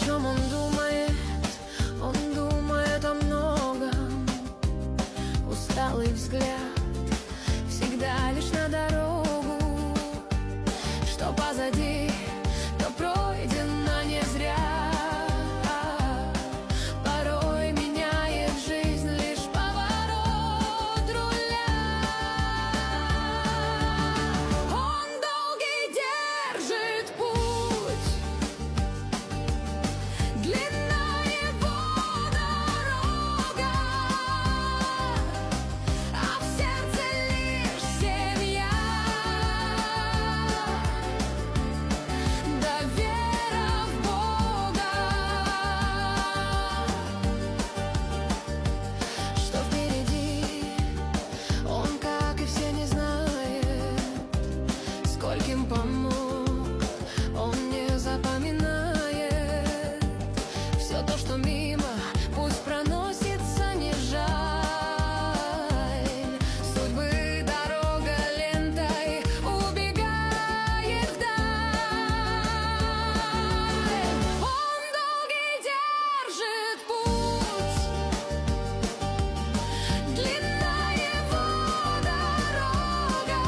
чем он думает о многом. Усталый взгляд всегда лишь на дорогу, что позади, то пройдено не зря. Порой меняет жизнь лишь поворот руля. Он долгий держит путь, длинна его дорога, а в сердце лишь семья. Да вера в Бога, что впереди. Он, как и все, не знает, скольким помог, он не запоминает. Все то, что мимо, пусть проносится, не жаль. Судьбы дорога лентой убегает вдаль. Он долгий держит путь, длинна его дорога,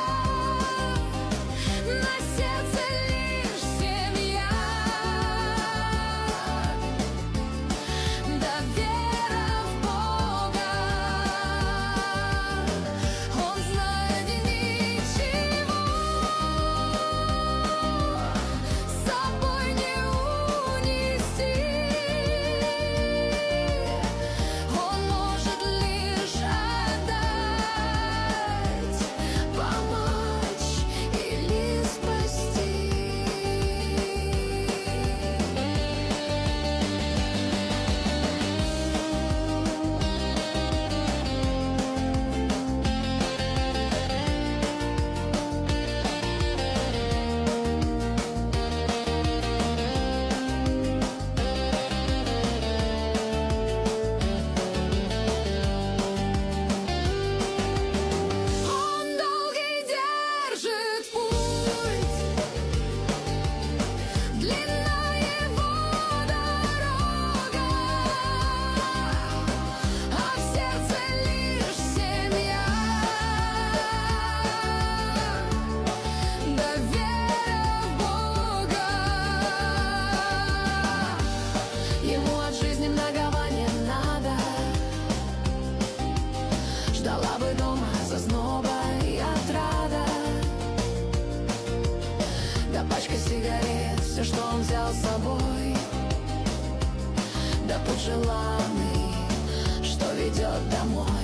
на сердце лишь семья. Да вера в Бога, он знает ничего с собой не унести. Он может лишь отдать, помочь или спасти. Он долгий держит путь, длинна его дорога, а в сердце лишь семья. Да вера в Бога, ему от жизни многого не надо. Ждала бы дома зазноба и отрада, да пачка сигарет, все, что он взял с собой, да путь желанный, что ведет домой.